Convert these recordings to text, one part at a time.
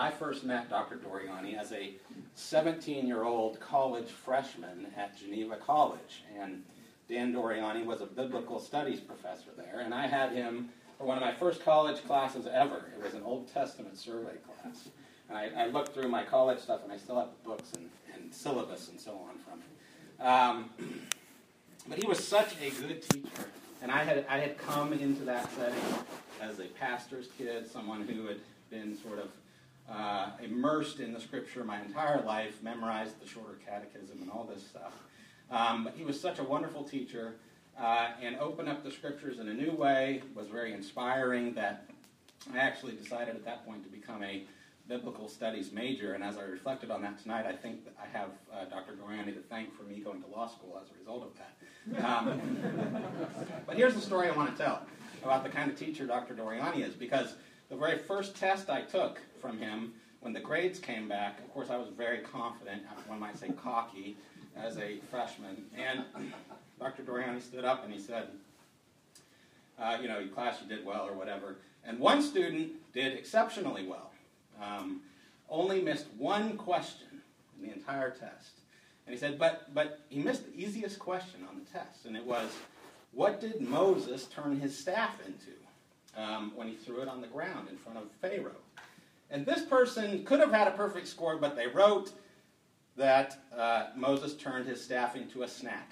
I first met Dr. Doriani as a 17-year-old college freshman at Geneva College. And Dan Doriani was a biblical studies professor there, and I had him for one of my first college classes ever. It was an Old Testament survey class. And I looked through my college stuff, and I still have the books and syllabus and so on from it. But he was such a good teacher. And I had come into that setting as a pastor's kid, someone who had been sort of immersed in the Scripture my entire life, memorized the shorter catechism and all this stuff. But he was such a wonderful teacher and opened up the Scriptures in a new way, was very inspiring, that I actually decided at that point to become a biblical studies major. And as I reflected on that tonight, I think that I have Dr. Doriani to thank for me going to law school as a result of that. But here's the story I want to tell about the kind of teacher Dr. Doriani is, because the very first test I took from him, when the grades came back, of course I was very confident, one might say cocky, as a freshman, and Dr. Doriani stood up and he said, class, you did well or whatever, and one student did exceptionally well, only missed one question in the entire test. And he said, but he missed the easiest question on the test, and it was, what did Moses turn his staff into when he threw it on the ground in front of Pharaoh? And this person could have had a perfect score, but they wrote that Moses turned his staff into a snack.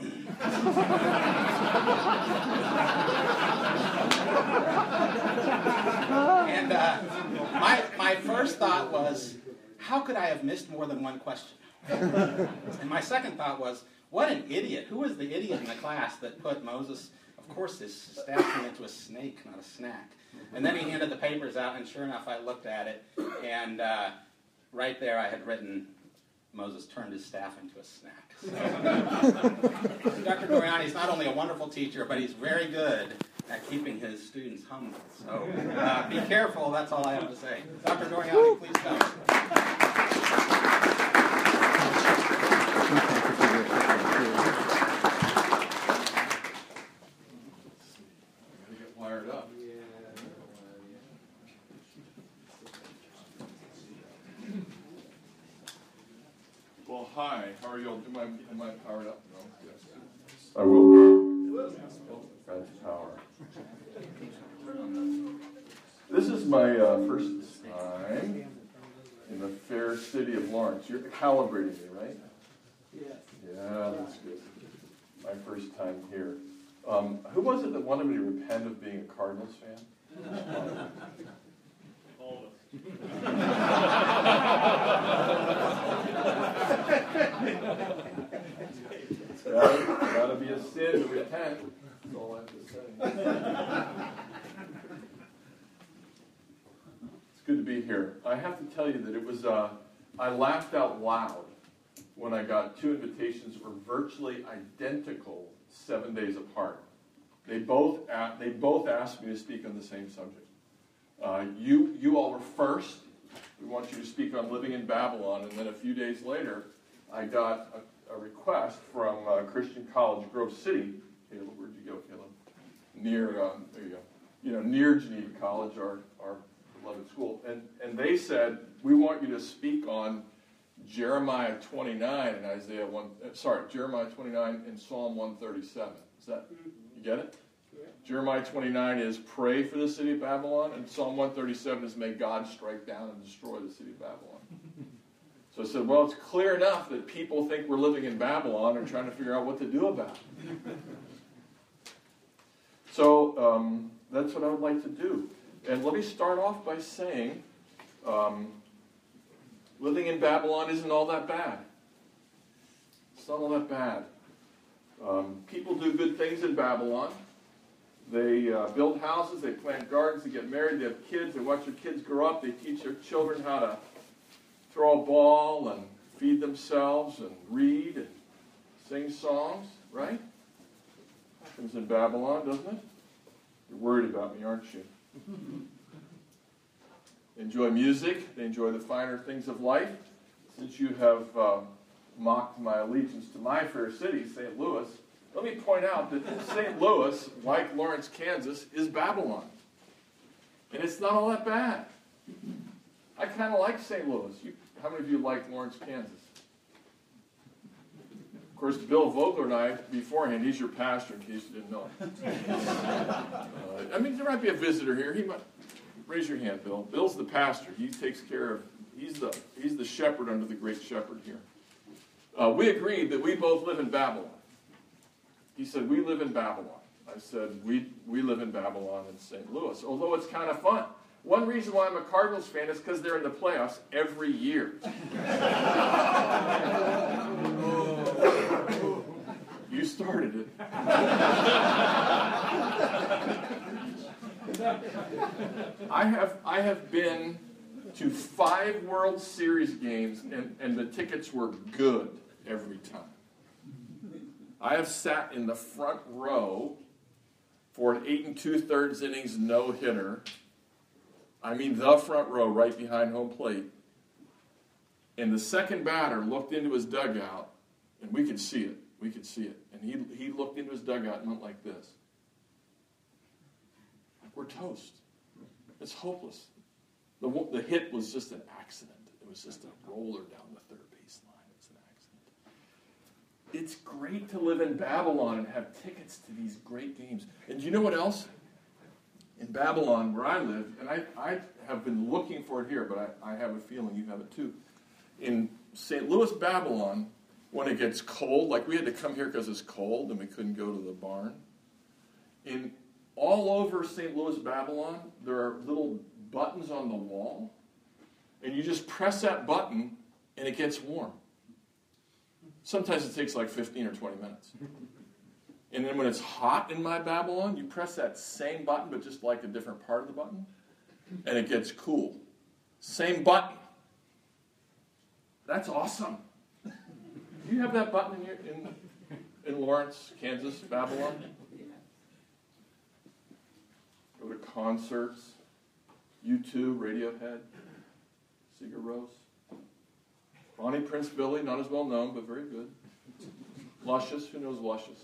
And my first thought was, how could I have missed more than one question? And my second thought was, what an idiot. Who was the idiot in the class that put Moses, of course, his staff turned into a snake, not a snack? And then he handed the papers out, and sure enough, I looked at it, and right there I had written, Moses turned his staff into a snack. So, Dr. Doriani is not only a wonderful teacher, but he's very good at keeping his students humble. So be careful, that's all I have to say. Dr. Doriani, please come. Well, hi. How are you all? Am I powered up? No? Yes. I will. That's power. This is my first time in the fair city of Lawrence. You're calibrating me, right? Yes. Yeah, that's good. My first time here. Who was it that wanted me to repent of being a Cardinals fan? All of us. Gotta be a sin to repent. That's all I have to say. It's good to be here. I have to tell you that it was, I laughed out loud when I got two invitations that were virtually identical 7 days apart. They both asked me to speak on the same subject. You all were first. We want you to speak on living in Babylon, and then a few days later, I got a request from Christian College, Grove City. Caleb, where'd you go, Caleb? Near, there you go. Near Geneva College, our beloved school, and they said, we want you to speak on Jeremiah 29 and Jeremiah 29 and Psalm 137. Is that, you get it? Yeah. Jeremiah 29 is pray for the city of Babylon, and Psalm 137 is may God strike down and destroy the city of Babylon. So I said, well, it's clear enough that people think we're living in Babylon and trying to figure out what to do about it. So that's what I would like to do. And let me start off by saying, living in Babylon isn't all that bad. It's not all that bad. People do good things in Babylon. They build houses, they plant gardens, they get married, they have kids, they watch their kids grow up, they teach their children how to throw a ball and feed themselves and read and sing songs, right? Happens in Babylon, doesn't it? You're worried about me, aren't you? They enjoy music, they enjoy the finer things of life. Since you have mocked my allegiance to my fair city, St. Louis, let me point out that St. Louis, like Lawrence, Kansas, is Babylon. And it's not all that bad. I kind of like St. Louis. How many of you like Lawrence, Kansas? Of course, Bill Vogler and I, beforehand, he's your pastor in case you didn't know. There might be a visitor here. He might raise your hand, Bill. Bill's the pastor. He takes care of. He's the shepherd under the great shepherd here. We agreed that we both live in Babylon. He said, we live in Babylon. I said, we live in Babylon in St. Louis, although it's kind of fun. One reason why I'm a Cardinals fan is because they're in the playoffs every year. You started it. I have been to 5 World Series games, and the tickets were good every time. I have sat in the front row for an 8 2/3 innings no-hitter. The front row right behind home plate. And the second batter looked into his dugout, and we could see it. And he looked into his dugout and went like this. We're toast. It's hopeless. The hit was just an accident. It was just a roller down the third base line. It was an accident. It's great to live in Babylon and have tickets to these great games. And do you know what else? In Babylon, where I live, and I have been looking for it here, but I have a feeling you have it too. In St. Louis, Babylon, when it gets cold, like we had to come here because it's cold and we couldn't go to the barn. All over St. Louis, Babylon, there are little buttons on the wall, and you just press that button and it gets warm. Sometimes it takes like 15 or 20 minutes. And then when it's hot in my Babylon, you press that same button, but just like a different part of the button, and it gets cool. Same button. That's awesome. Do you have that button in Lawrence, Kansas, Babylon? Go to concerts, U2, Radiohead, Sigur Rós. Bonnie Prince Billy, not as well known, but very good. Luscious, who knows Luscious?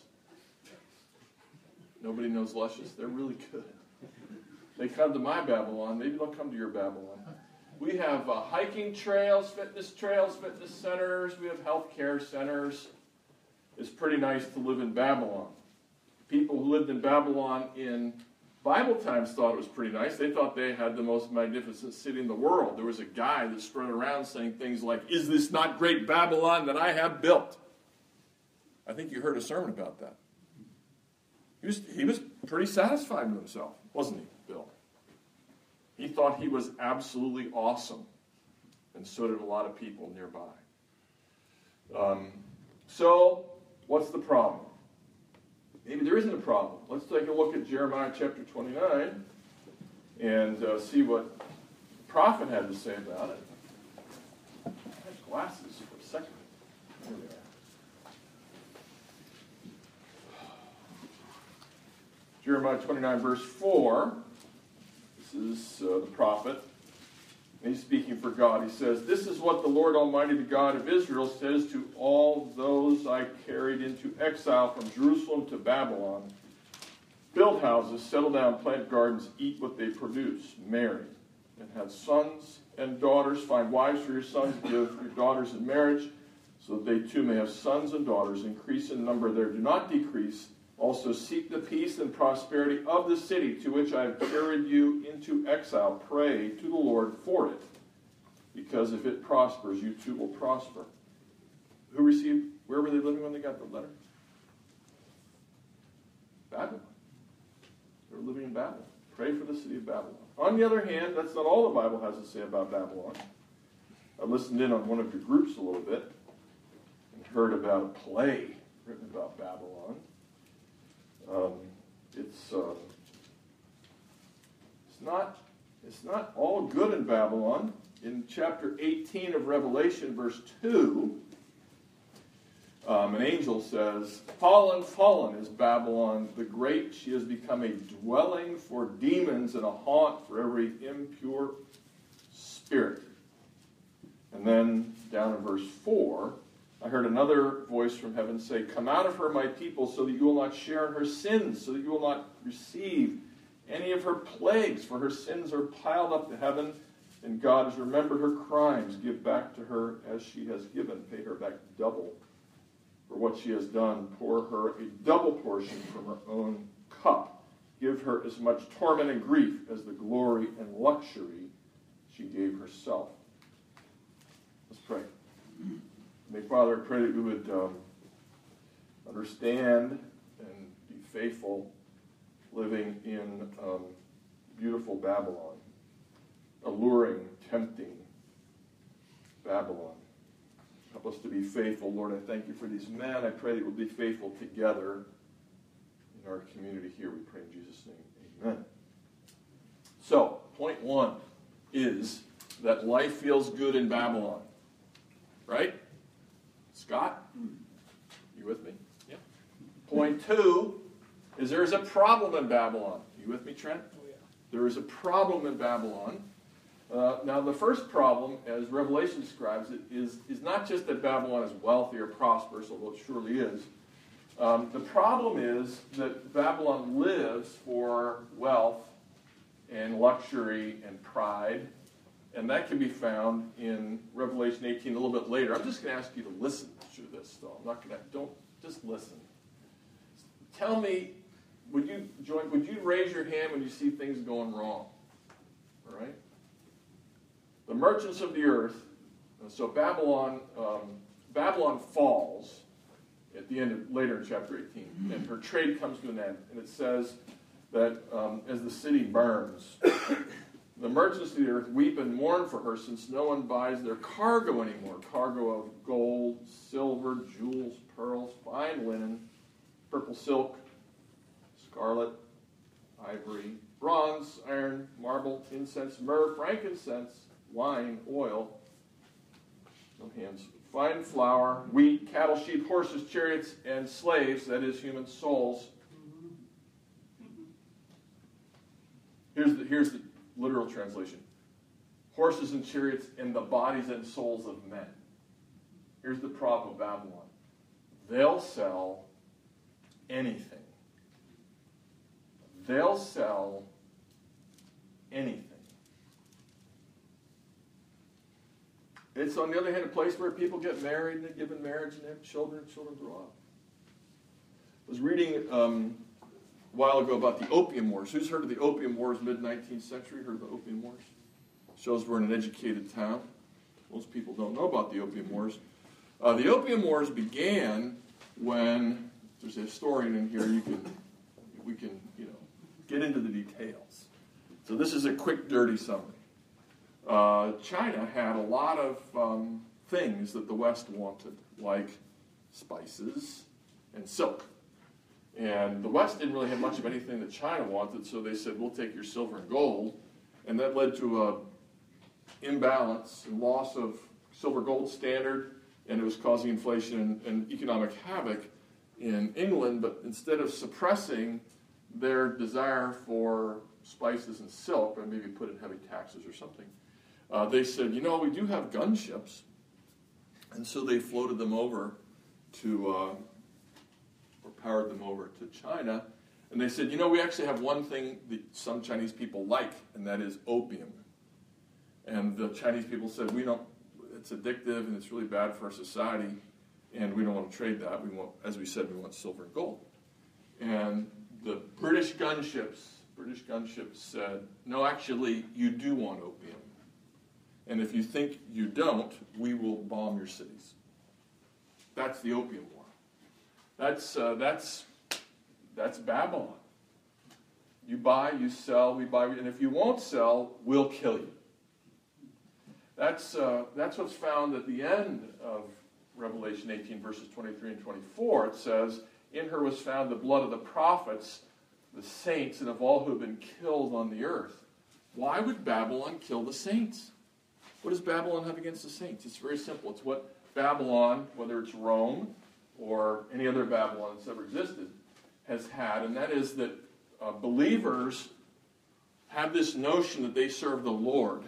Nobody knows Luscious. They're really good. They come to my Babylon. Maybe they'll come to your Babylon. We have hiking trails, fitness centers. We have healthcare centers. It's pretty nice to live in Babylon. People who lived in Babylon in Bible times thought it was pretty nice. They thought they had the most magnificent city in the world. There was a guy that spread around saying things like, "Is this not great Babylon that I have built?" I think you heard a sermon about that. He was pretty satisfied with himself, wasn't he, Bill? He thought he was absolutely awesome, and so did a lot of people nearby. So, what's the problem? Maybe there isn't a problem. Let's take a look at Jeremiah chapter 29 and see what the prophet had to say about it. I had glasses for a second. There they are. Jeremiah 29, verse 4. This is the prophet. And he's speaking for God. He says, "This is what the Lord Almighty, the God of Israel, says to all those I carried into exile from Jerusalem to Babylon. Build houses, settle down, plant gardens, eat what they produce, marry, and have sons and daughters. Find wives for your sons, give your daughters in marriage, so that they too may have sons and daughters. Increase in number there, do not decrease. Also seek the peace and prosperity of the city to which I have carried you into exile. Pray to the Lord for it, because if it prospers, you too will prosper." Where were they living when they got the letter? Babylon. They were living in Babylon. Pray for the city of Babylon. On the other hand, that's not all the Bible has to say about Babylon. I listened in on one of your groups a little bit and heard about a play written about Babylon. It's not all good in Babylon. In chapter 18 of Revelation, verse 2, an angel says, "Fallen, fallen is Babylon the Great. She has become a dwelling for demons and a haunt for every impure spirit." And then down in verse 4, I heard another voice from heaven say, "Come out of her, my people, so that you will not share in her sins, so that you will not receive any of her plagues, for her sins are piled up to heaven, And God has remembered her crimes. Give back to her as she has given. Pay her back double for what she has done. Pour her a double portion from her own cup. Give her as much torment and grief as the glory and luxury she gave herself. Let's pray. May, Father, I pray that we would understand and be faithful living in beautiful Babylon, alluring, tempting Babylon. Help us to be faithful, Lord. I thank you for these men. I pray that we'll be faithful together in our community here. We pray in Jesus' name. Amen. So, point one is that life feels good in Babylon. Right? Scott? You with me? Yeah. Point two is there's a problem in Babylon. You with me, Trent? Oh, yeah. There is a problem in Babylon. Now, the first problem, as Revelation describes it, is not just that Babylon is wealthy or prosperous, although it surely is. The problem is that Babylon lives for wealth and luxury and pride, and that can be found in Revelation 18 a little bit later. I'm just going to ask you to listen through this, though. I'm not going to, don't, just listen. Tell me, would you raise your hand when you see things going wrong? All right? The merchants of the earth, so Babylon falls at the end of, later in chapter 18, and her trade comes to an end, and it says that as the city burns, the merchants of the earth weep and mourn for her, since no one buys their cargo anymore. Cargo of gold, silver, jewels, pearls, fine linen, purple silk, scarlet, ivory, bronze, iron, marble, incense, myrrh, frankincense, wine, oil, no hands, fine flour, wheat, cattle, sheep, horses, chariots, and slaves, that is, human souls. Here's the literal translation. Horses and chariots and the bodies and souls of men. Here's the problem of Babylon. They'll sell anything. They'll sell anything. It's, on the other hand, a place where people get married and they're given marriage and they have children grow up. I was reading a while ago about the Opium Wars. Who's heard of the Opium Wars, mid-19th century? Heard of the Opium Wars? Shows we're in an educated town. Most people don't know about the Opium Wars. The Opium Wars began when, there's a historian in here, we can get into the details. So this is a quick, dirty summary. China had a lot of things that the West wanted, like spices and silk. And the West didn't really have much of anything that China wanted, so they said, we'll take your silver and gold. And that led to an imbalance and loss of silver-gold standard, and it was causing inflation and economic havoc in England. But instead of suppressing their desire for spices and silk, or maybe put in heavy taxes or something, they said, we do have gunships. And so they floated them over to, or powered them over to China. And they said, we actually have one thing that some Chinese people like, and that is opium. And the Chinese people said, it's addictive and it's really bad for our society, and we don't want to trade that. We want, as we said, we want silver and gold. And the British gunships said, no, actually, you do want opium. And if you think you don't, we will bomb your cities. That's the Opium War. That's Babylon. You buy, you sell, we buy, and if you won't sell, we'll kill you. That's what's found at the end of Revelation 18, verses 23 and 24. It says, in her was found the blood of the prophets, the saints, and of all who have been killed on the earth. Why would Babylon kill the saints? What does Babylon have against the saints? It's very simple. It's what Babylon, whether it's Rome or any other Babylon that's ever existed, has had, and that is that believers have this notion that they serve the Lord,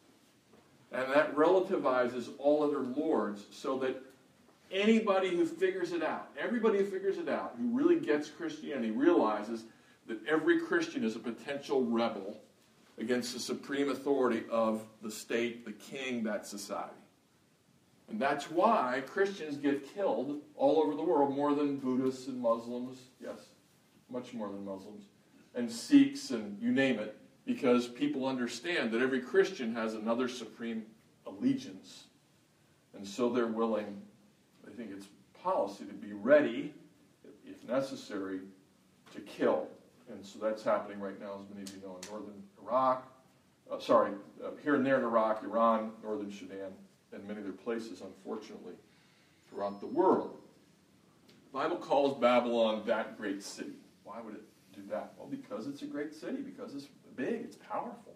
and that relativizes all other lords, so that anybody who figures it out, everybody who figures it out, who really gets Christianity, realizes that every Christian is a potential rebel against the supreme authority of the state, the king, that society. And that's why Christians get killed all over the world, more than Buddhists and Muslims, yes, much more than Muslims, and Sikhs and you name it, because people understand that every Christian has another supreme allegiance. And so they're willing, I think it's policy, to be ready, if necessary, to kill. And so that's happening right now, as many of you know, in northern Iraq, here and there in Iraq, Iran, northern Sudan, and many other places, unfortunately, throughout the world. The Bible calls Babylon that great city. Why would it do that? Well, because it's a great city, because it's big, it's powerful.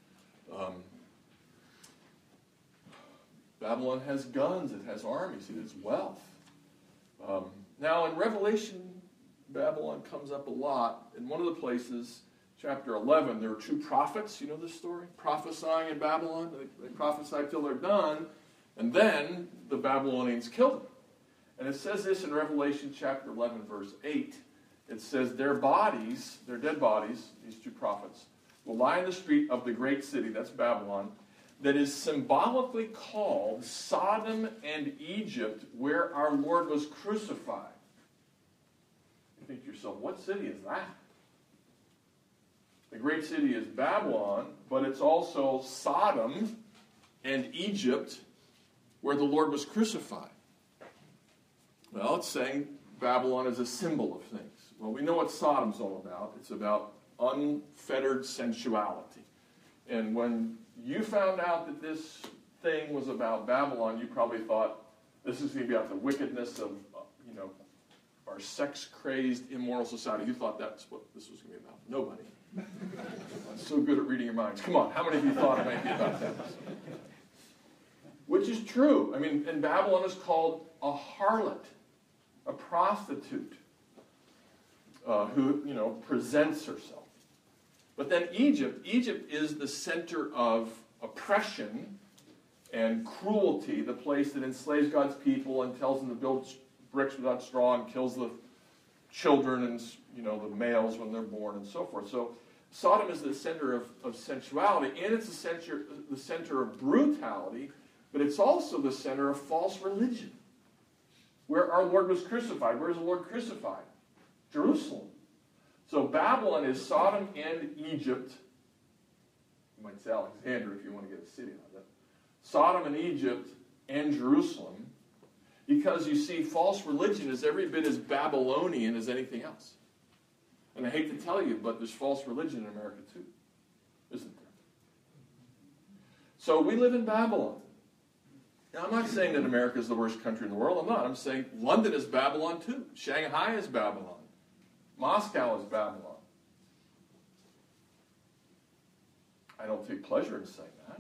Babylon has guns, it has armies, it has wealth. Now, in Revelation, Babylon comes up a lot. In one of the places, chapter 11, there are two prophets. You know this story? Prophesying in Babylon. They prophesy till they're done, and then the Babylonians kill them. And it says this in Revelation chapter 11, verse 8. It says, their bodies, their dead bodies, these two prophets, will lie in the street of the great city, that's Babylon, that is symbolically called Sodom and Egypt, where our Lord was crucified. You think to yourself, what city is that? The great city is Babylon, but it's also Sodom and Egypt, where the Lord was crucified. Well, it's saying Babylon is a symbol of things. Well, we know what Sodom's all about. It's about unfettered sensuality. And when you found out that this thing was about Babylon, you probably thought, this is going to be about the wickedness of, our sex-crazed, immoral society. You thought that's what this was going to be about. Nobody. I'm so good at reading your minds. Come on, how many of you thought it might be about that? Which is true. I mean, and Babylon is called a harlot, a prostitute, who, presents herself. But then Egypt is the center of oppression and cruelty, the place that enslaves God's people and tells them to build bricks without straw and kills the children and, the males when they're born and so forth. So Sodom is the center of sensuality, and it's the center of brutality, but it's also the center of false religion, where our Lord was crucified. Where is the Lord crucified? Jerusalem. So Babylon is Sodom and Egypt. You might say Alexander if you want to get a city out of it. Sodom and Egypt and Jerusalem, because you see, false religion is every bit as Babylonian as anything else. And I hate to tell you, but there's false religion in America too, isn't there? So we live in Babylon. Now, I'm not saying that America is the worst country in the world. I'm not. I'm saying London is Babylon too. Shanghai is Babylon. Moscow is Babylon. I don't take pleasure in saying that.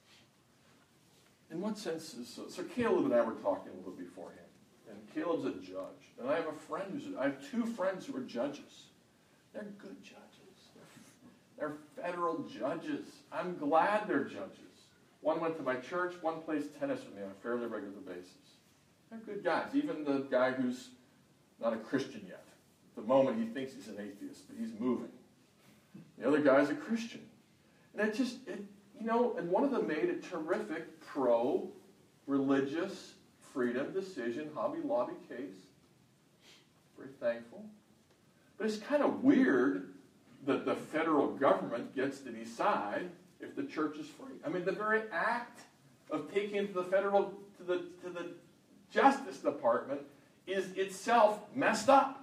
In what sense is so Caleb and I were talking a little bit beforehand, and Caleb's a judge, and I have two friends who are judges. They're good judges. They're federal judges. I'm glad they're judges. One went to my church, one plays tennis with me on a fairly regular basis. They're good guys. Even the guy who's not a Christian yet. At the moment he thinks he's an atheist, but he's moving. The other guy's a Christian. And and one of them made a terrific pro-religious freedom decision, Hobby Lobby case. Very thankful. But it's kind of weird that the federal government gets to decide if the church is free. I mean, the very act of taking it to the Justice Department is itself messed up.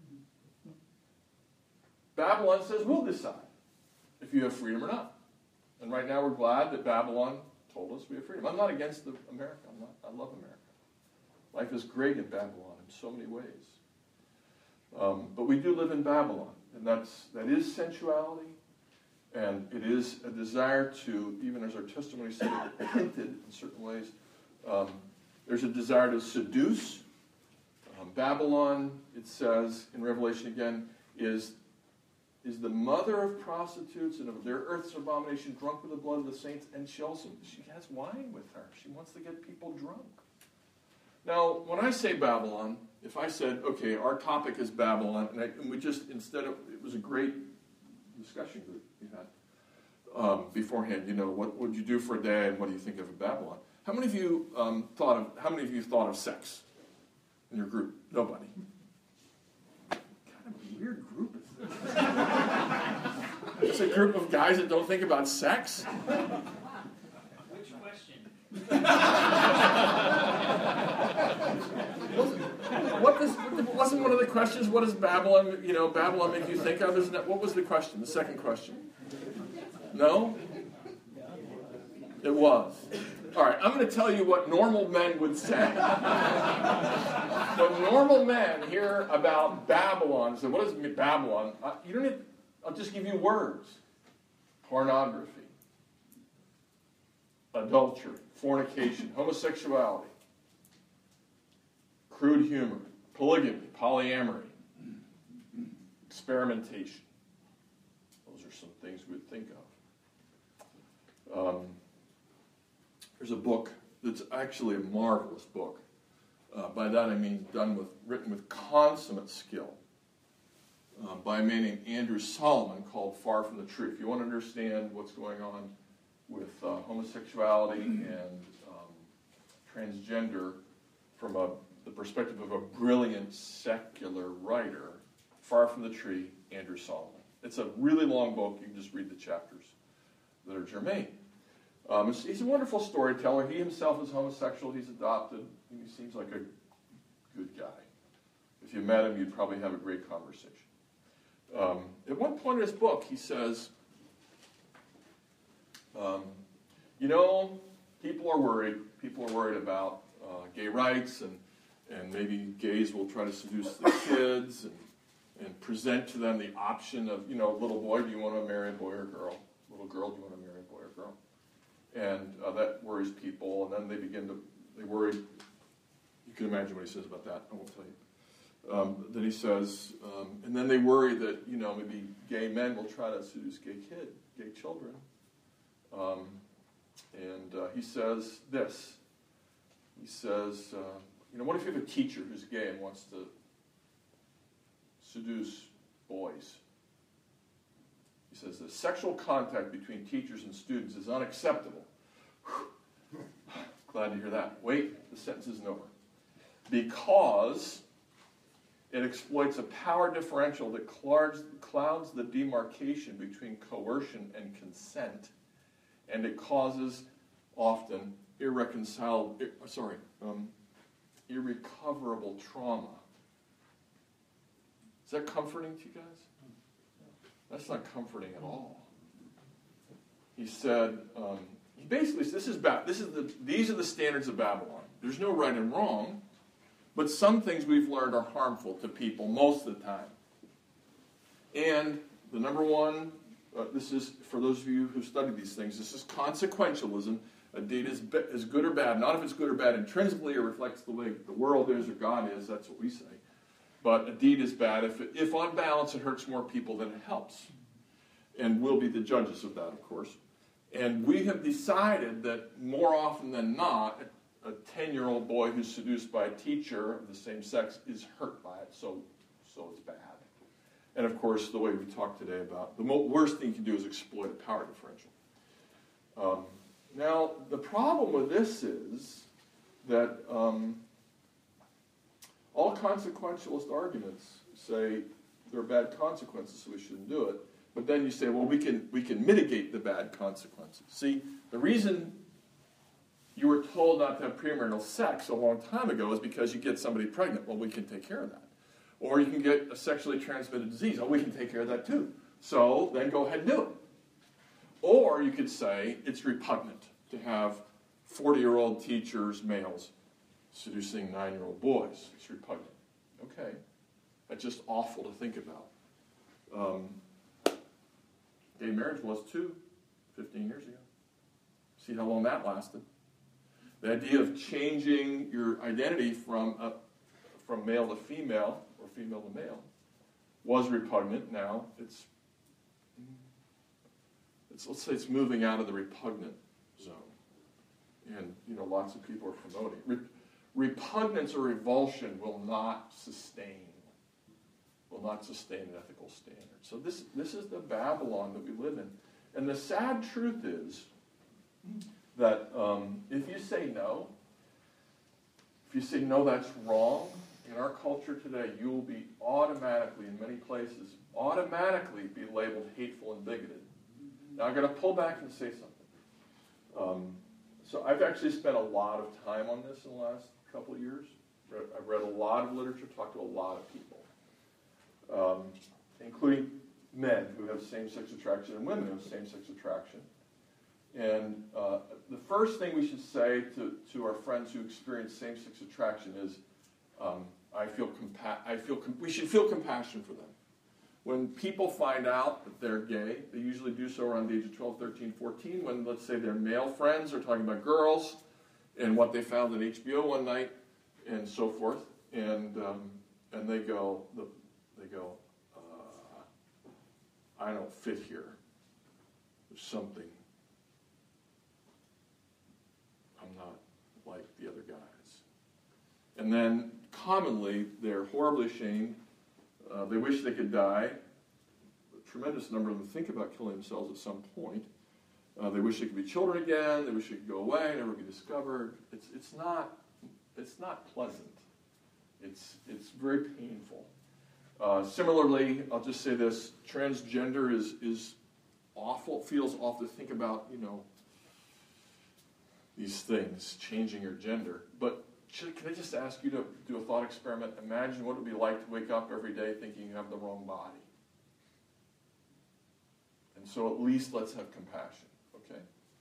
Babylon says, we'll decide if you have freedom or not. And right now we're glad that Babylon told us we have freedom. I'm not against America. I love America. Life is great in Babylon in so many ways. But we do live in Babylon. And that is sensuality. And it is a desire to, even as our testimony said, hinted in certain ways, there's a desire to seduce. Babylon, it says in Revelation again, is the mother of prostitutes and of their earth's abomination, drunk with the blood of the saints, and she has wine with her. She wants to get people drunk. Now, when I say Babylon, if I said, okay, our topic is Babylon, and we just, it was a great discussion group we had. beforehand, what would you do for a day and what do you think of in Babylon? How many of you thought of sex in your group? Nobody. What kind of weird group is this? It's a group of guys that don't think about sex? Which question? Wasn't one of the questions, what does Babylon make you think of? What was the question, the second question? No? It was. All right, I'm going to tell you what normal men would say. When normal men hear about Babylon, say, what is Babylon? I'll just give you words. Pornography, adultery, fornication, homosexuality, crude humor, polygamy, polyamory, experimentation. Those are some things we'd think of. There's a book that's actually a marvelous book. By that I mean written with consummate skill, by a man named Andrew Solomon, called Far From the Truth. If you want to understand what's going on with homosexuality and transgender from the perspective of a brilliant secular writer, Far From the Tree, Andrew Solomon. It's a really long book. You can just read the chapters that are germane. He's a wonderful storyteller. He himself is homosexual. He's adopted. He seems like a good guy. If you met him, you'd probably have a great conversation. At one point in his book, he says, people are worried. People are worried about gay rights, and maybe gays will try to seduce the kids and present to them the option of, little boy, do you want to marry a boy or a girl? Little girl, do you want to marry a boy or a girl? And that worries people, and then they worry. You can imagine what he says about that. I won't tell you. Then he says, and then they worry that, maybe gay men will try to seduce gay children. He says this. He says, what if you have a teacher who's gay and wants to seduce boys? He says, the sexual contact between teachers and students is unacceptable. Glad to hear that. Wait, the sentence isn't over. Because it exploits a power differential that clouds the demarcation between coercion and consent, and it causes often irrecoverable trauma. Is that comforting to you guys? That's not comforting at all. He said, he basically said, these are the standards of Babylon. There's no right and wrong, but some things we've learned are harmful to people most of the time. And the number one, this is, for those of you who study these things, this is consequentialism. A deed is good or bad, not if it's good or bad intrinsically or reflects the way the world is or God is, that's what we say. But a deed is bad if on balance it hurts more people than it helps. And we'll be the judges of that, of course. And we have decided that more often than not, a 10-year-old boy who's seduced by a teacher of the same sex is hurt by it, so it's bad. And of course, the way we talked today about, the worst thing you can do is exploit a power differential. Now, the problem with this is that all consequentialist arguments say there are bad consequences, so we shouldn't do it. But then you say, well, we can mitigate the bad consequences. See, the reason you were told not to have premarital sex a long time ago is because you get somebody pregnant. Well, we can take care of that. Or you can get a sexually transmitted disease. Oh, we can take care of that too. So then go ahead and do it. Or you could say it's repugnant to have 40-year-old teachers, males, seducing 9-year-old boys. It's repugnant. Okay. That's just awful to think about. Gay marriage was too, 15 years ago. See how long that lasted. The idea of changing your identity from male to female or female to male was repugnant. Now it's let's say it's moving out of the repugnant zone, and lots of people are promoting repugnance or revulsion will not sustain an ethical standard. So this is the Babylon that we live in. And the sad truth is that if you say no, that's wrong, in our culture today, you will be automatically, in many places, automatically be labeled hateful and bigoted. Now I'm going to pull back and say something. So I've actually spent a lot of time on this in the last couple of years. I've read a lot of literature, talked to a lot of people, including men who have same-sex attraction and women who have same-sex attraction. And the first thing we should say to our friends who experience same-sex attraction is, we should feel compassion for them. When people find out that they're gay, they usually do so around the age of 12, 13, 14, when, let's say, their male friends are talking about girls and what they found on HBO one night and so forth, and they go, I don't fit here. There's something. I'm not like the other guys. And then, commonly, they're horribly ashamed. They wish they could die. A tremendous number of them think about killing themselves at some point. They wish they could be children again. They wish they could go away, never be discovered. It's not pleasant. It's very painful. Similarly, I'll just say this: transgender is awful. It feels awful to think about, these things, changing your gender. But can I just ask you to do a thought experiment? Imagine what it would be like to wake up every day thinking you have the wrong body. And so at least let's have compassion, okay?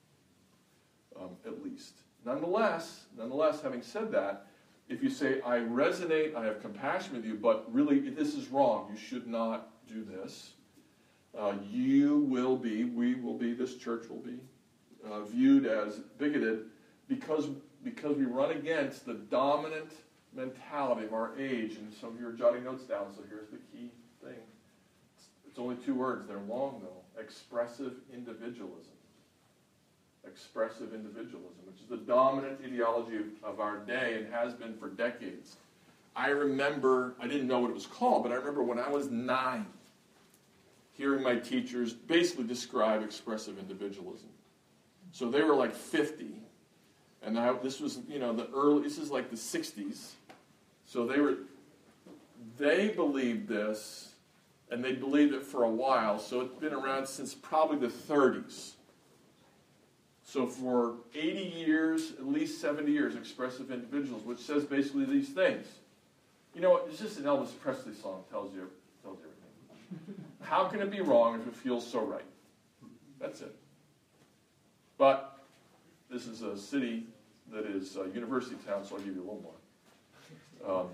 At least. Nonetheless, having said that, if you say, I resonate, I have compassion with you, but really this is wrong, you should not do this, we will be, this church will be, viewed as bigoted because we run against the dominant mentality of our age. And some of you are jotting notes down, so here's the key thing. It's only 2 words. They're long, though. Expressive individualism. Expressive individualism, which is the dominant ideology of our day and has been for decades. I remember, I didn't know what it was called, but I remember when I was 9, hearing my teachers basically describe expressive individualism. So they were like 50. And this was, this is like the 60s. So they believed this, and they believed it for a while. So it's been around since probably the 30s. So for 80 years, at least 70 years, expressive individuals, which says basically these things. You know what? It's just an Elvis Presley song tells you everything. How can it be wrong if it feels so right? That's it. But this is a city that is a university town, so I'll give you a little more.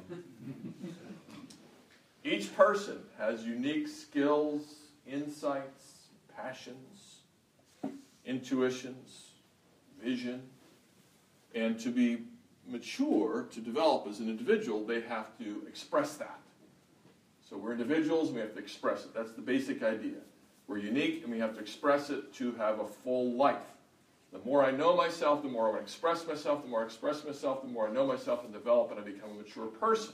Each person has unique skills, insights, passions, intuitions, vision, and to be mature, to develop as an individual, they have to express that. So we're individuals, and we have to express it. That's the basic idea. We're unique, and we have to express it to have a full life. The more I know myself, the more I want to express myself. The more I express myself, the more I know myself and develop, and I become a mature person.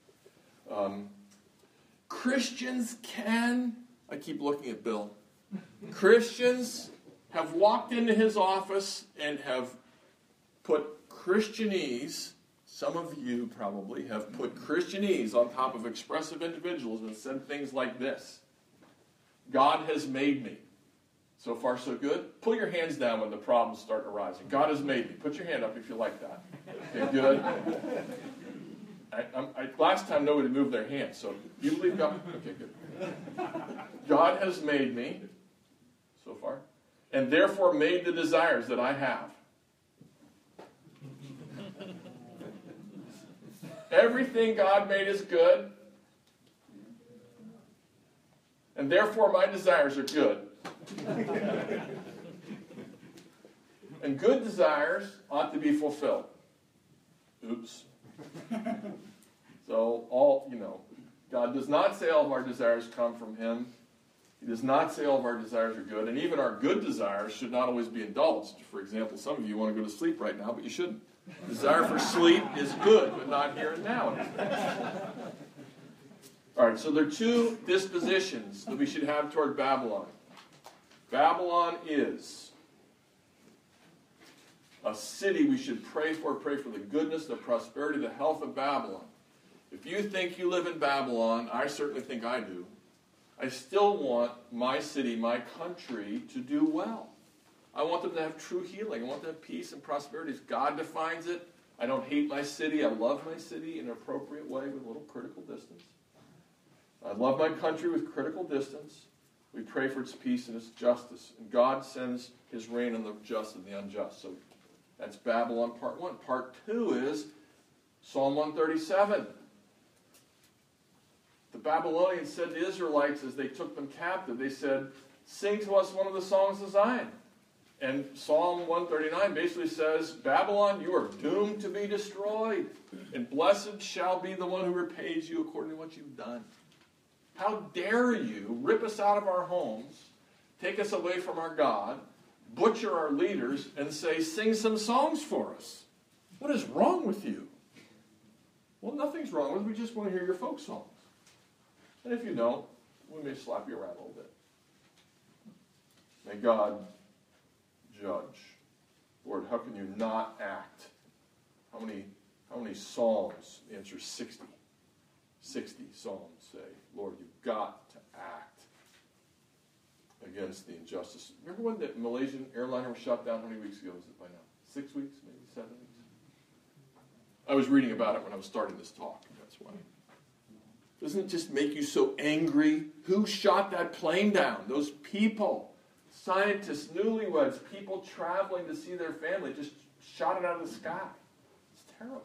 Christians I keep looking at Bill. Christians have walked into his office and have put Christianese, some of you probably have put Christianese on top of expressive individuals and said things like this: God has made me. So far, so good? Pull your hands down when the problems start arising. God has made me. Put your hand up if you like that. Okay, good. Last time nobody moved their hands, so you believe God? Okay, good. God has made me, so far, and therefore made the desires that I have. Everything God made is good, and therefore my desires are good. And good desires ought to be fulfilled. Oops. So God does not say all of our desires come from Him. He does not say all of our desires are good, and even our good desires should not always be indulged. For example, some of you want to go to sleep right now, but you shouldn't. Desire for sleep is good, but not here and now. All right, so there are 2 dispositions that we should have toward Babylon. Babylon is a city we should pray for the goodness, the prosperity, the health of Babylon. If you think you live in Babylon, I certainly think I do, I still want my city, my country, to do well. I want them to have true healing. I want them to have peace and prosperity. As God defines it, I don't hate my city. I love my city in an appropriate way with a little critical distance. I love my country with critical distance. We pray for its peace and its justice. And God sends his rain on the just and the unjust. So that's Babylon part 1. Part 2 is Psalm 137. The Babylonians said to the Israelites as they took them captive, they said, sing to us one of the songs of Zion. And Psalm 139 basically says, Babylon, you are doomed to be destroyed. And blessed shall be the one who repays you according to what you've done. How dare you rip us out of our homes, take us away from our God, butcher our leaders, and say, sing some songs for us. What is wrong with you? Well, nothing's wrong with it. We just want to hear your folk songs. And if you don't, we may slap you around a little bit. May God judge. Lord, how can you not act? How many psalms? The answer is 60. 60 psalms say, Lord, you've got to act against the injustice. Remember when the Malaysian airliner was shot down? How many weeks ago was it by now? 6 weeks? Maybe 7 weeks? I was reading about it when I was starting this talk. That's why. Doesn't it just make you so angry? Who shot that plane down? Those people. Scientists, newlyweds, people traveling to see their family, just shot it out of the sky. It's terrible.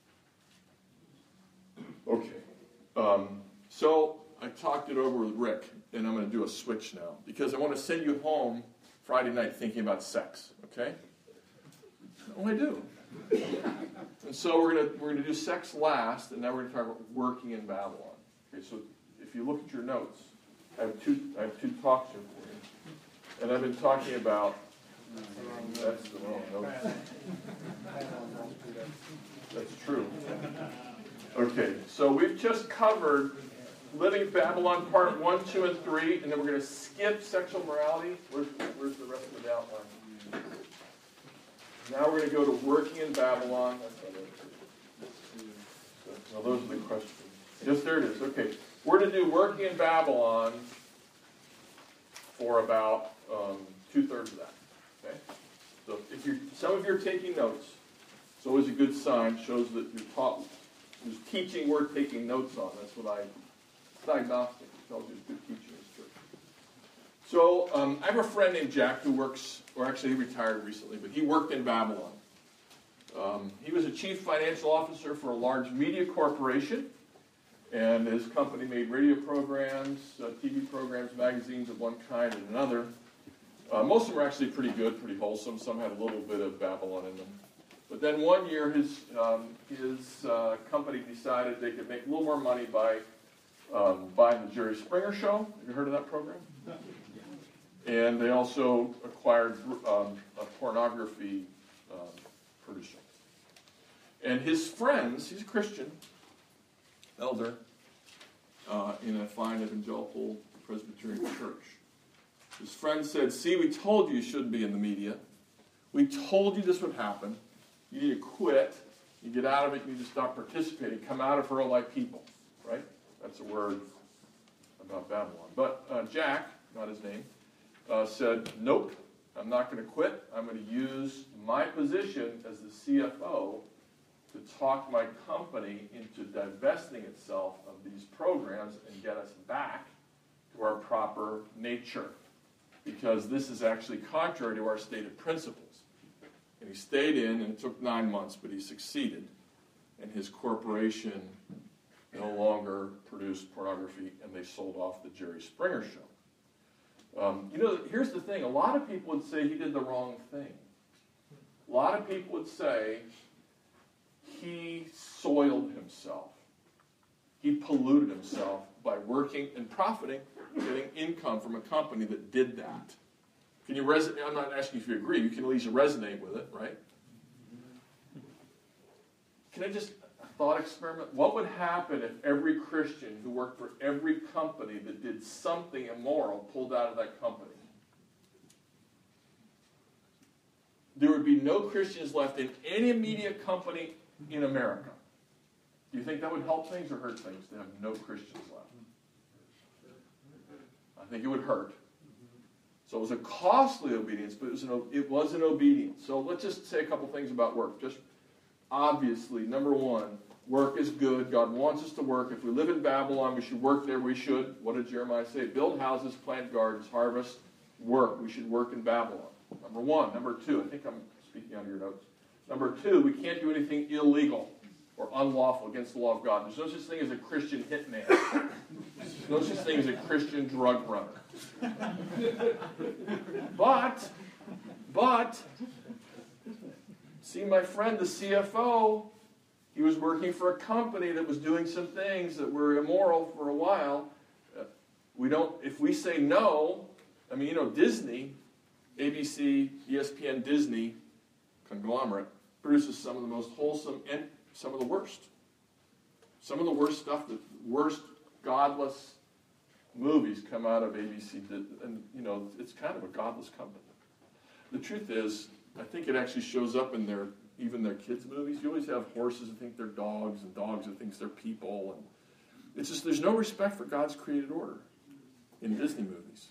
Okay. So I talked it over with Rick, and I'm going to do a switch now, because I want to send you home Friday night thinking about sex, okay? Oh, I do. And so we're going to do sex last, and now we're going to talk about working in Babylon. Okay, so if you look at your notes, I have two talks here for you. And I've been talking about, that's the wrong note. That's true. Okay, so we've just covered Living Babylon Part 1, 2, and 3, and then we're going to skip sexual morality. Where's the rest of the outline? Now we're going to go to Working in Babylon. Well, those are the questions. Yes, there it is. Okay, we're going to do Working in Babylon for about 2/3 of that. Okay, so if some of you are taking notes, it's always a good sign. Shows that you're taught. There's teaching worth taking notes on. That's what it's diagnostic. It tells you it's good teaching is true. So I have a friend named Jack who works, or actually he retired recently, but he worked in Babylon. He was a chief financial officer for a large media corporation, and his company made radio programs, TV programs, magazines of one kind and another. Most of them were actually pretty good, pretty wholesome. Some had a little bit of Babylon in them. But then one year, his company decided they could make a little more money by buying the Jerry Springer Show. Have you heard of that program? And they also acquired a pornography producer. And his friends, he's a Christian elder in a fine evangelical Presbyterian church. His friends said, see, we told you shouldn't be in the media. We told you this would happen. You need to quit. You get out of it. You need to stop participating. Come out of her like people. Right? That's a word about Babylon. But Jack, not his name, said, nope, I'm not going to quit. I'm going to use my position as the CFO to talk my company into divesting itself of these programs and get us back to our proper nature. Because this is actually contrary to our stated principles. And he stayed in, and it took 9 months, but he succeeded. And his corporation no longer produced pornography, and they sold off the Jerry Springer Show. Here's the thing. A lot of people would say he did the wrong thing. A lot of people would say he soiled himself. He polluted himself by working and profiting, getting income from a company that did that. Can you resonate? I'm not asking if you agree. You can at least resonate with it, right? Can I just, a thought experiment? What would happen if every Christian who worked for every company that did something immoral pulled out of that company? be no Christians left in any media company in America. Do you think that would help things or hurt things to have no Christians left? I think it would hurt. So it was a costly obedience, but it was an obedience. So let's just say a couple things about work. Just obviously, number one, work is good. God wants us to work. If we live in Babylon, we should work there. We should. What did Jeremiah say? Build houses, plant gardens, harvest, work. We should work in Babylon. Number one. Number two, I think I'm speaking out of your notes. Number two, we can't do anything illegal or unlawful against the law of God. There's no such thing as a Christian hitman. There's no such thing as a Christian drug runner. But, see my friend, the CFO, he was working for a company that was doing some things that were immoral for a while. If we say no, I mean, Disney, ABC, ESPN, Disney, conglomerate, produces some of the most wholesome and some of the worst. Some of the worst stuff, the worst godless movies come out of ABC. And, it's kind of a godless company. The truth is, I think it actually shows up in even their kids' movies. You always have horses that think they're dogs and dogs that think they're people. And it's just, there's no respect for God's created order in Disney movies.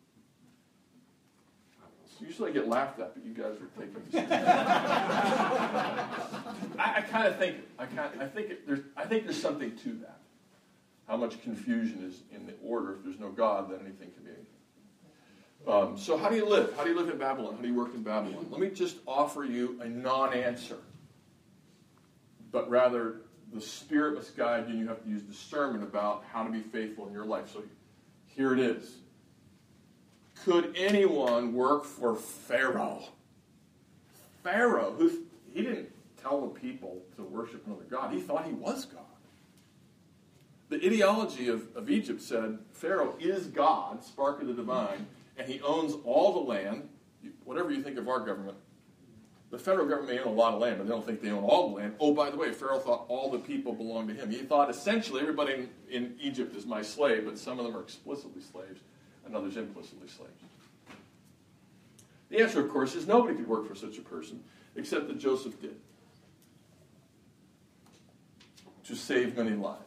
So usually I get laughed at, but you guys are taking this. I think there's something to that. How much confusion is in the order. If there's no God, then anything can be anything. So how do you live? How do you live in Babylon? How do you work in Babylon? Let me just offer you a non-answer. But rather, the Spirit must guide you, and you have to use discernment about how to be faithful in your life. So here it is. Could anyone work for Pharaoh? Pharaoh, he didn't tell the people to worship another god. He thought he was God. The ideology of Egypt said, Pharaoh is God, spark of the divine, and he owns all the land. Whatever you think of our government, the federal government may own a lot of land, but they don't think they own all the land. Oh, by the way, Pharaoh thought all the people belonged to him. He thought essentially everybody in Egypt is my slave, but some of them are explicitly slaves and others implicitly slaves. The answer, of course, is nobody could work for such a person, except that Joseph did, to save many lives.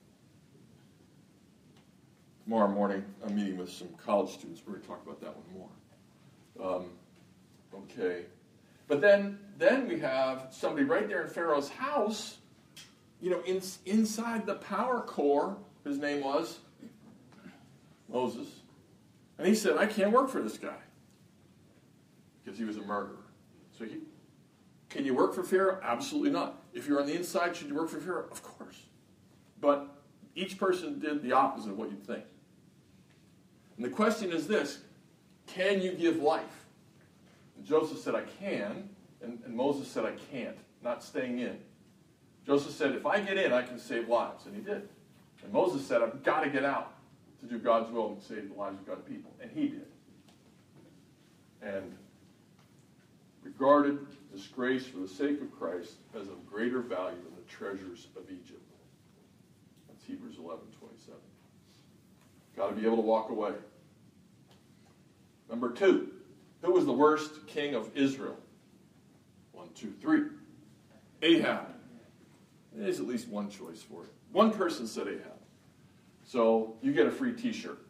Tomorrow morning, I'm meeting with some college students. We're going to talk about that one more. Okay. But then we have somebody right there in Pharaoh's house, inside the power core. His name was Moses. And he said, I can't work for this guy. Because he was a murderer. So can you work for Pharaoh? Absolutely not. If you're on the inside, should you work for Pharaoh? Of course. But each person did the opposite of what you'd think. And the question is this: can you give life? And Joseph said, I can. And Moses said, I can't. Not staying in. Joseph said, if I get in, I can save lives. And he did. And Moses said, I've got to get out to do God's will and save the lives of God's people. And he did. And regarded disgrace for the sake of Christ as of greater value than the treasures of Egypt. That's Hebrews 11:27. Got to be able to walk away. Number two, who was the worst king of Israel? 1, 2, 3. Ahab. There's at least one choice for it. One person said Ahab. So you get a free t-shirt.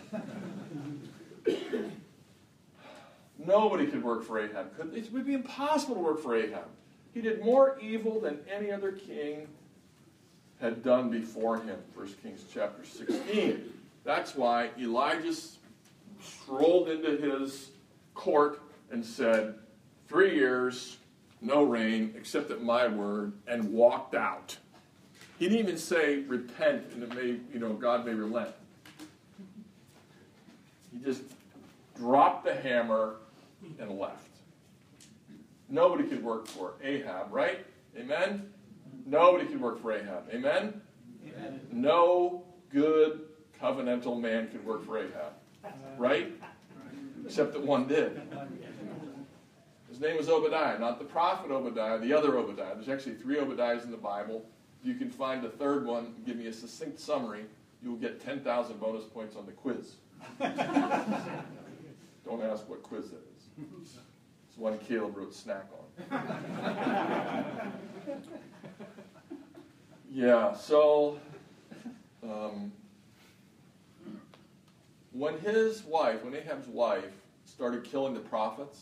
Nobody could work for Ahab. It would be impossible to work for Ahab. He did more evil than any other king had done before him. 1 Kings chapter 16. That's why Elijah strolled into his court and said, 3 years, no rain, except at my word, and walked out. He didn't even say, repent, and it may, God may relent. He just dropped the hammer and left. Nobody could work for Ahab, right? Amen? Nobody could work for Ahab. Amen? Amen. No good covenantal man could work for Ahab. Right? Except that one did. His name was Obadiah, not the prophet Obadiah, the other Obadiah. There's actually 3 Obadiahs in the Bible. If you can find a third one, give me a succinct summary, you'll get 10,000 bonus points on the quiz. Don't ask what quiz that is. It's one Caleb wrote snack on. Yeah, so when Ahab's wife started killing the prophets,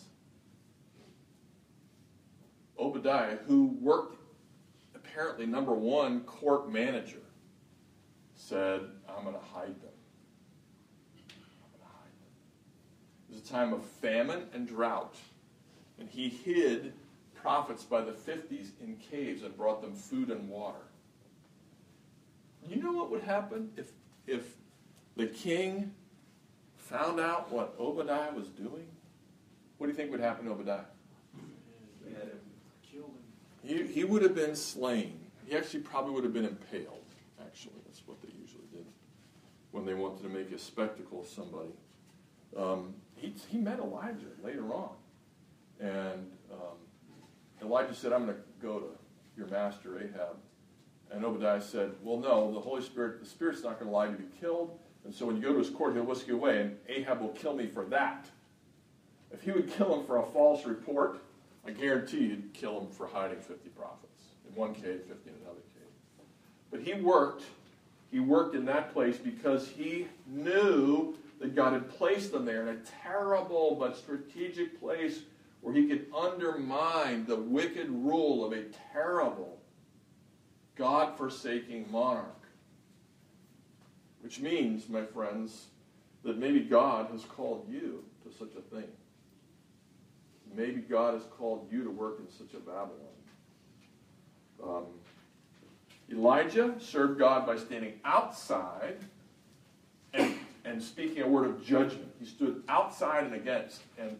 Obadiah, who worked apparently #1 court manager, said, I'm going to hide them. It was a time of famine and drought, and he hid prophets by the 50s in caves and brought them food and water. You know what would happen if the king found out what Obadiah was doing? What do you think would happen to Obadiah? He would have been slain. He actually probably would have been impaled, actually. That's what they usually did when they wanted to make a spectacle of somebody. He met Elijah later on. And Elijah said, I'm going to go to your master, Ahab. And Obadiah said, well, no, the Spirit's not going to allow you to be killed. And so when you go to his court, he'll whisk you away, and Ahab will kill me for that. If he would kill him for a false report, I guarantee he'd kill him for hiding 50 prophets. In one cave, 50 in another cave. But he worked in that place because he knew that God had placed him there in a terrible but strategic place where he could undermine the wicked rule of a terrible, God-forsaking monarch. Which means, my friends, that maybe God has called you to such a thing. Maybe God has called you to work in such a Babylon. Elijah served God by standing outside and speaking a word of judgment. He stood outside and against. And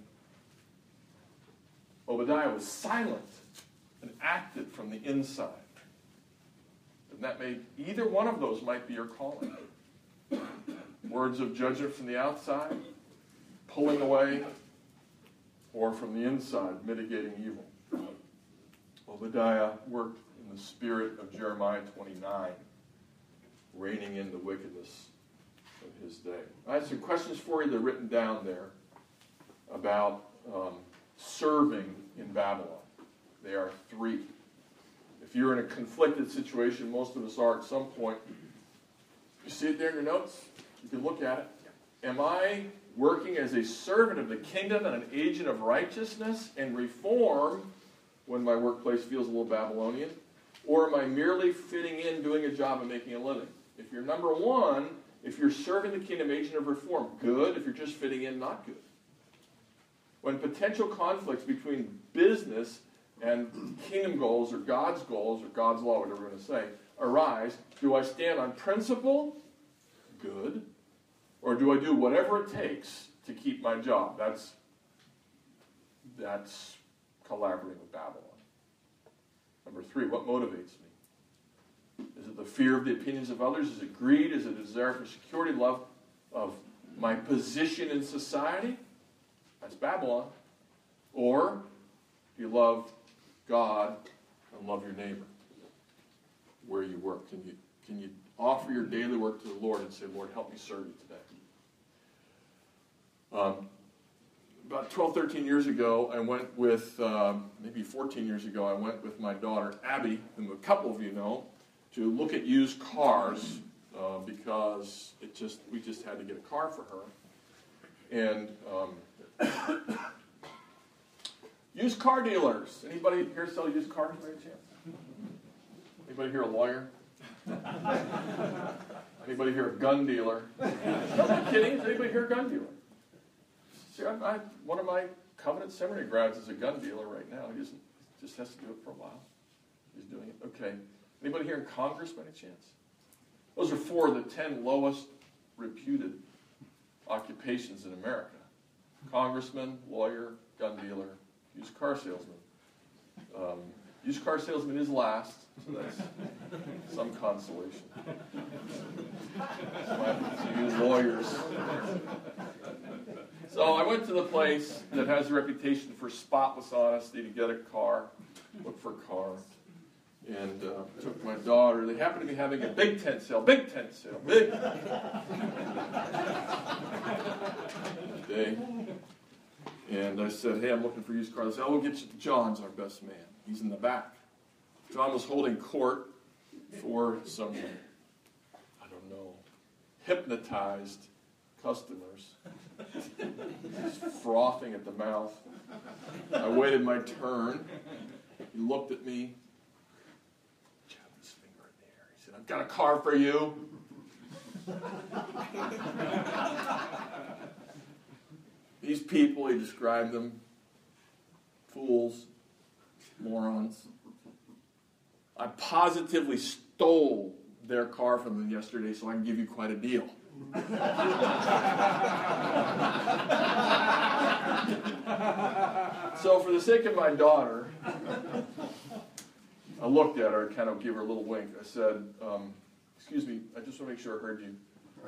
Obadiah was silent and acted from the inside. And that either one of those might be your calling. Words of judgment from the outside, pulling away, or from the inside, mitigating evil. Obadiah worked in the spirit of Jeremiah 29, reining in the wickedness of his day. I have some questions for you that are written down there about serving in Babylon. They are 3. If you're in a conflicted situation, most of us are at some point. You see it there in your notes? You can look at it. Am I working as a servant of the kingdom and an agent of righteousness and reform when my workplace feels a little Babylonian? Or am I merely fitting in, doing a job, and making a living? If you're #1, if you're serving the kingdom, agent of reform, good. If you're just fitting in, not good. When potential conflicts between business and kingdom goals or God's law, whatever we're going to say, arise, do I stand on principle? Good. Or do I do whatever it takes to keep my job? That's collaborating with Babylon. #3, what motivates me? Is it the fear of the opinions of others? Is it greed? Is it a desire for security, love of my position in society? That's Babylon. Or do you love God and love your neighbor where you work? Can you offer your daily work to the Lord and say, Lord, help me serve you today? About 12, 13 years ago, I went with, maybe 14 years ago, I went with my daughter, Abby, whom a couple of you know, to look at used cars because we just had to get a car for her. And used car dealers. Anybody here sell used cars by any chance? Anybody here a lawyer? Anybody here a gun dealer? No, I'm kidding. Is anybody here a gun dealer? See, one of my Covenant Seminary grads is a gun dealer right now. He just has to do it for a while. He's doing it. Okay. Anybody here in Congress by any chance? Those are 4 of the 10 lowest reputed occupations in America. Congressman, lawyer, gun dealer, used car salesman. Used car salesman is last, so that's some consolation. So use lawyers. So I went to the place that has a reputation for spotless honesty to get a car, look for a car, and took my daughter. They happened to be having a big tent sale, big. Day. And I said, hey, I'm looking for used cars. They said, oh, we'll get you to John's our best man. He's in the back. John was holding court for some, I don't know, hypnotized customers. Just frothing at the mouth. I waited my turn. He looked at me. Jabbed his finger in the air. He said, I've got a car for you. These people, he described them, fools, morons. I positively stole their car from them yesterday, so I can give you quite a deal. So for the sake of my daughter, I looked at her and kind of gave her a little wink. I said, excuse me, I just want to make sure I heard you.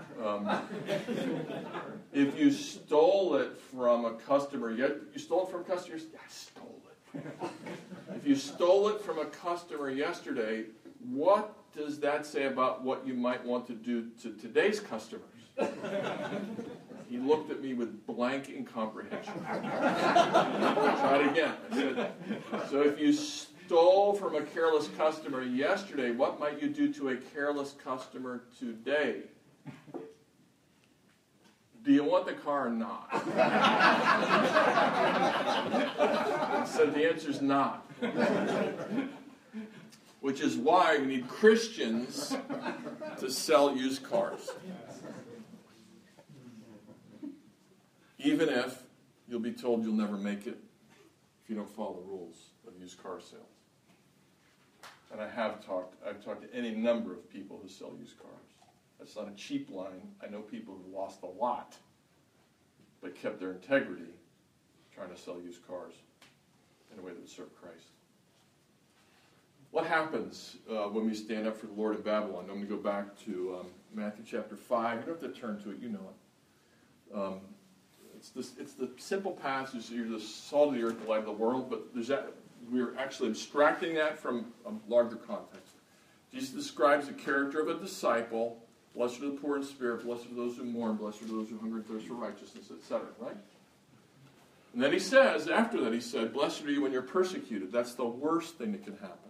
If you stole it from a customer, you stole it from customers? Yeah, I stole it. If you stole it from a customer yesterday, what does that say about what you might want to do to today's customers? He looked at me with blank incomprehension. Try it again. I said, so if you stole from a careless customer yesterday, what might you do to a careless customer today? Do you want the car or not? I said, the answer's not. Which is why we need Christians to sell used cars. Even if you'll be told you'll never make it if you don't follow the rules of used car sales. And I've talked to any number of people who sell used cars. That's not a cheap line. I know people who lost a lot, but kept their integrity trying to sell used cars in a way that would serve Christ. What happens when we stand up for the Lord in Babylon? I'm going to go back to Matthew chapter 5. You don't have to turn to it. You know it. It's the simple passage. You're the salt of the earth, the light of the world, but we're actually abstracting that from a larger context. Jesus describes the character of a disciple. Blessed are the poor in spirit, blessed are those who mourn, blessed are those who hunger and thirst for righteousness, etc., right? And then he says, after that he said, blessed are you when you're persecuted. That's the worst thing that can happen.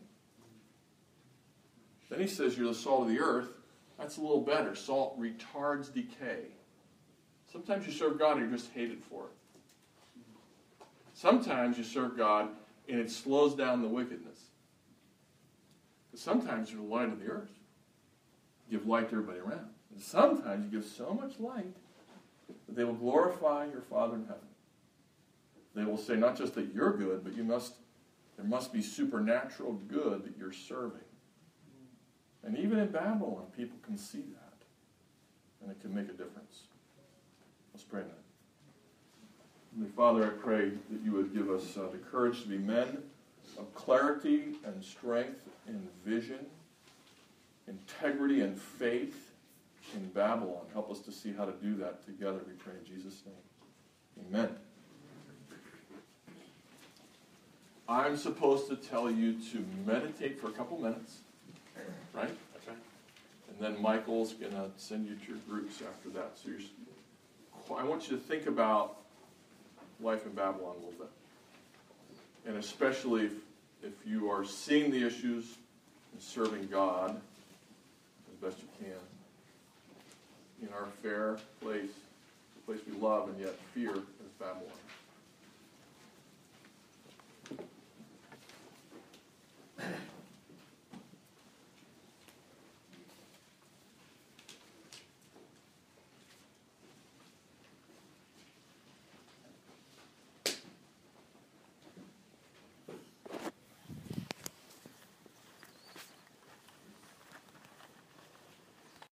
Then he says, you're the salt of the earth. That's a little better. Salt retards decay. Sometimes you serve God and you're just hated for it. Sometimes you serve God and it slows down the wickedness. But sometimes you're the light of the earth. You give light to everybody around. And sometimes you give so much light that they will glorify your Father in heaven. They will say not just that you're good, but there must be supernatural good that you're serving. And even in Babylon, people can see that. And it can make a difference. Let's pray now. Heavenly Father, I pray that you would give us the courage to be men of clarity and strength and vision, integrity and faith in Babylon. Help us to see how to do that together, we pray in Jesus' name. Amen. I'm supposed to tell you to meditate for a couple minutes, right? That's right. And then Michael's going to send you to your groups after that. So I want you to think about life in Babylon a little bit. And especially if you are seeing the issues and serving God as best you can in our fair place, the place we love and yet fear is Babylon.